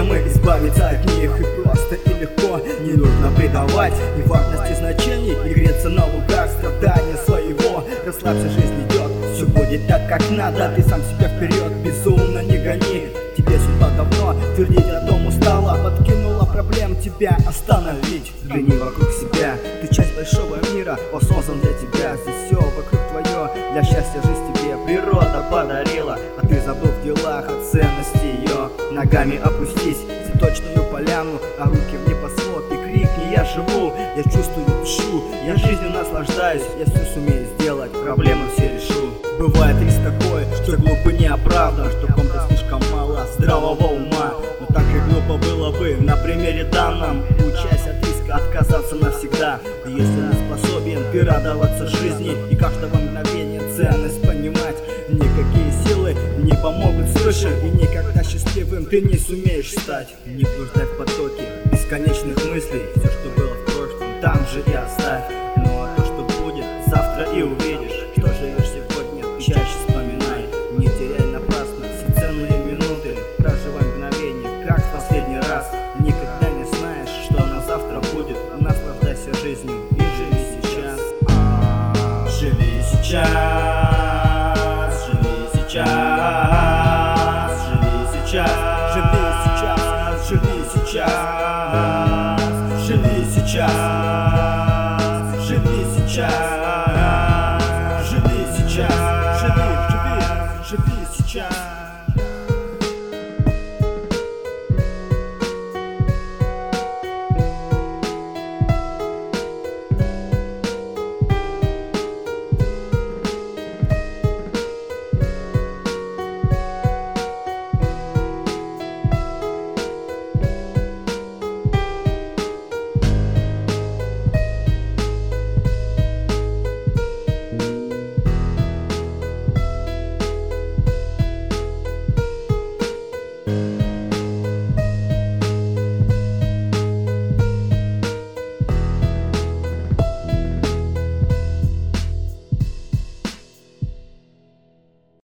проблемы, избавиться от них и просто и легко. Не нужно придавать ни важности значений и греться на лугах страдания своего. Расслабься, жизнь идет, все будет так, как надо. Ты сам себя вперед безумно не гони. Тебе судьба давно твердить о том устала, подкинула проблем тебя остановить. Взгляни вокруг себя, ты часть большого мира, он создан для тебя. Здесь все вокруг твое, для счастья жизнь тебе природа подарила. А ты забыл в делах о ценности ее. Ногами опустись в цветочную поляну, а руки в небосвод и крикни: я живу, я чувствую, дышу, я жизнью наслаждаюсь, я все сумею сделать, проблемы все решу. Бывает риск такой, что глупо не оправдан, что в ком-то слишком мало здравого ума. Но так и глупо было бы на примере данном, учась от риска отказаться навсегда. Если не способен ты радоваться жизни и каждого мгновения ценность понимать, никакие силы не помогут свыше, и никогда счастливым ты не сумеешь стать. Не блуждай в потоке бесконечных мыслей, все, что было в прошлом, там же и оставь. Ну а то, что будет, завтра и увидишь. Что живешь сегодня, чаще вспоминай. Не теряй напрасно все ценные минуты, проживай мгновение, как в последний раз. Никогда не знаешь, что на завтра будет. Наслаждайся жизнью и живи сейчас. Живи сейчас, живи сейчас, живи сейчас, живи сейчас, живи сейчас, живи сейчас, живи сейчас.